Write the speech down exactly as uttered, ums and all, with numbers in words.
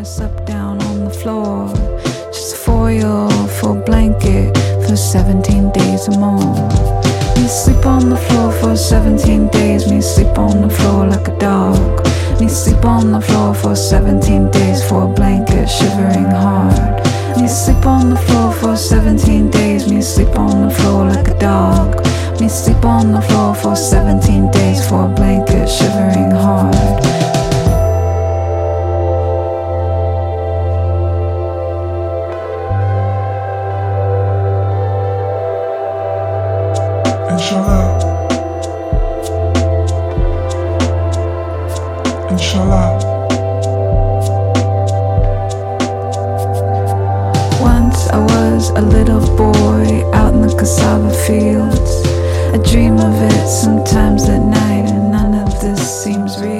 slept down on the floor, just a foil for a blanket for seventeen days or more. Me sleep on the floor for seventeen days, me sleep on the floor like a dog. Me sleep on the floor for seventeen days for a blanket, shivering hard. Me sleep on the floor for seventeen days, me sleep on the floor like a dog. Me sleep on the floor for seventeen days for a blanket, shivering hard. Inshallah, Inshallah. Once I was a little boy out in the cassava fields. I dream of it sometimes at night, and none of this seems real.